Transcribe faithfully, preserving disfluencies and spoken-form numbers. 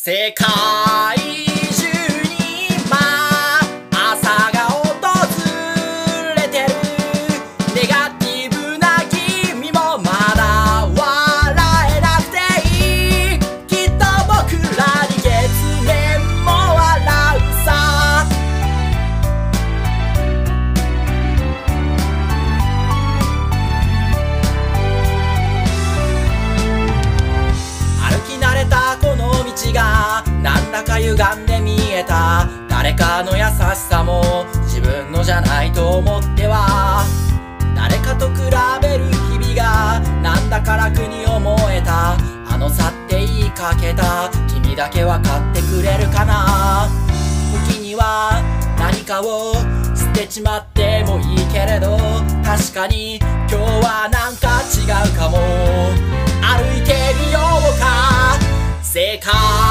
世界中に今朝が訪れてる。ネガティブな君もまだ笑えなくていい。きっと僕らに月面も笑うさ。歩き慣れたこの道がなんだか歪んで見えた。誰かの優しさも自分のじゃないと思っては、誰かと比べる日々がなんだか楽に思えた。あの去って言いかけた君だけ分かってくれるかな。時には何かを捨てちまってもいいけれど、確かに今日はなんか違うかも。歩いてみようか世界